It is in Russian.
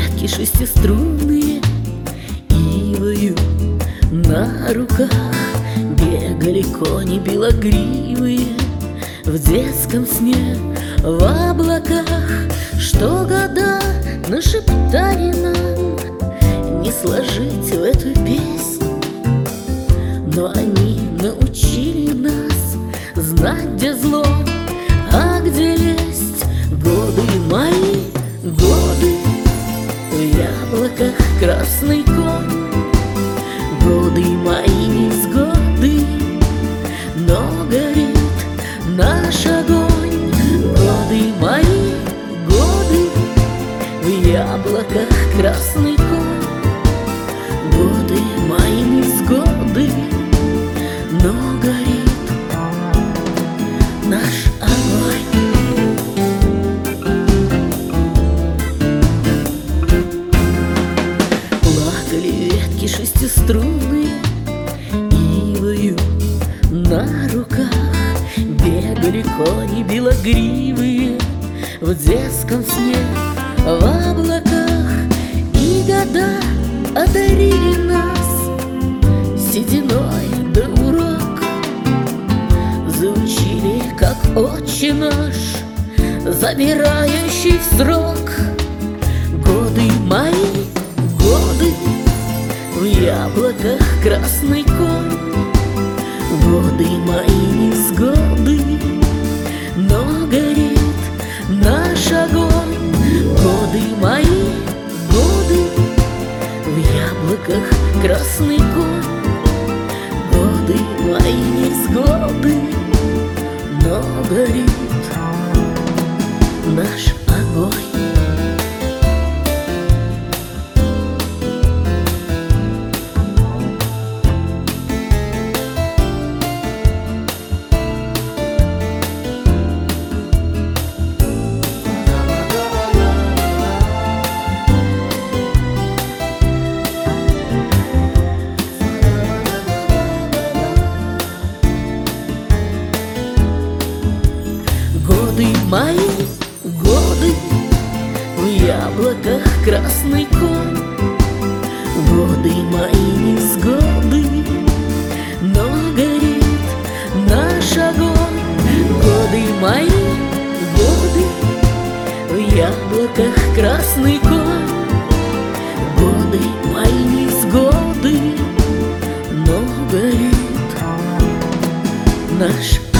ветки шестиструнные ивою на руках бегали кони белогривые в детском сне, в облаках, что года нашептали нам не сложить в эту песню. Но они научили нас знать, где зло, а где есть годы мои, годы в яблоках красный конь. Годы мои невзгоды, но горит наш огонь. Годы мои, годы в яблоках красный конь. Годы мои невзгоды, но горит наш огонь. Плакали ветки шестиструнные ивою на руках, бегали кони белогривые в детском сне, в облаках, и года одарили нас сединой да урок. Заучили, как отче наш, забирающий в срок. Годы мои, годы в яблоках красный конь. Годы мои невзгоды, но горит наш огонь. Годы мои, годы в яблоках красный конь. Годы мои невзгоды, но горит наш огонь. Годы мои, годы в яблоках красный конь. Годы мои невзгоды, но горит наш огонь. Годы мои, годы в яблоках красный конь. Годы мои невзгоды, но горит наш